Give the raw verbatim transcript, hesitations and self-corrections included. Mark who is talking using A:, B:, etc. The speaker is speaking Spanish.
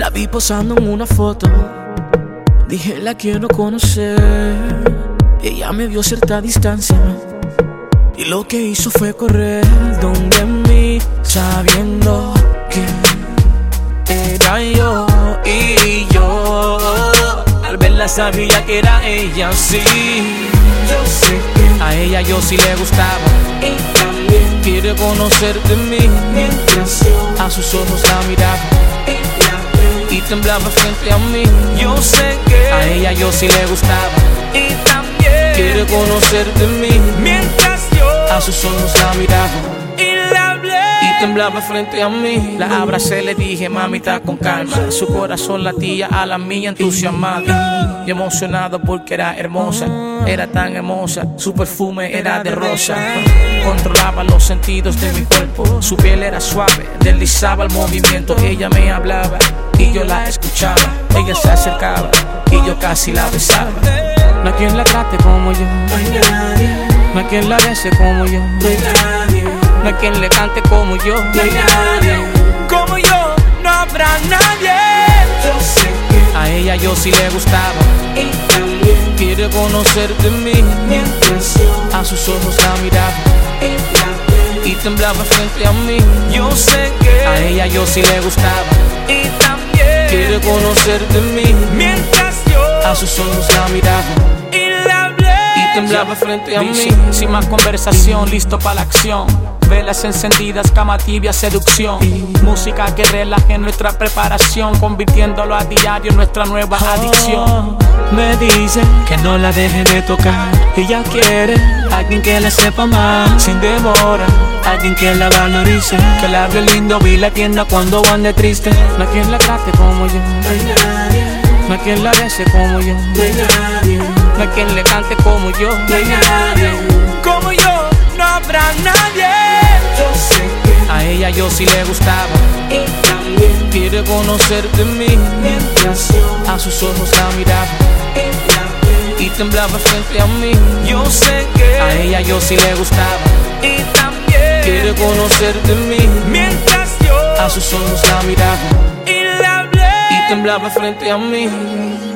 A: La vi posando en una foto, dije la quiero conocer. Ella me vio a cierta distancia y lo que hizo fue correr donde mí, sabiendo que era yo. Y yo al verla sabía que era ella, sí. Yo sé que a ella yo sí le gustaba y también quiere conocer de mí. Mientras yo a sus ojos la miraba y temblaba frente a mí. Yo sé que a ella yo sí le gustaba y también quiere conocer de mí. Mientras yo a sus ojos la miraba y la hablé y temblaba frente a mí. La abracé, le dije, mamita, con calma. Su corazón latía a la mía entusiasmada y emocionado porque era hermosa. Era tan hermosa, su perfume era de rosa. Controlaba los sentidos de mi cuerpo. Su piel era suave, deslizaba el movimiento. Ella me hablaba y yo la escuchaba. Ella se acercaba y yo casi la besaba. No hay quien la trate como yo, no hay nadie. No hay quien la bese como yo, no hay nadie. No hay quien le cante como yo, no hay nadie. Como yo, no habrá nadie. Yo sé que a ella yo sí le gustaba y también quiere conocer de mí. Mientras yo a sus ojos la miraba y temblaba frente a mí. Yo sé que a ella yo sí le gustaba y también quiere conocer de mí. Mientras yo a sus ojos la miraba y la hablé y temblaba frente a mí. Sin más conversación, listo para la acción. Velas encendidas, cama tibia, seducción. Música que relaje nuestra preparación, convirtiéndolo a diario en nuestra nueva adicción. Me dicen que no la deje de tocar. Ella quiere alguien que la sepa más, sin demora. Alguien que la valorice, que la hable lindo y la atienda cuando ande triste. No hay quien la trate como yo, no hay nadie. No hay quien la bese como yo, no hay nadie. No hay quien le cante como yo, no hay nadie. Como yo, no habrá nadie. Yo sé que a ella yo sí le gustaba y también quiere conocer de mí. Mientras yo a sus ojos la miraba y temblaba frente a mí. Yo sé que a ella yo sí le gustaba y también quiere conocer de mí. Mientras yo a sus ojos la miraba y la hablé y temblaba frente a mí.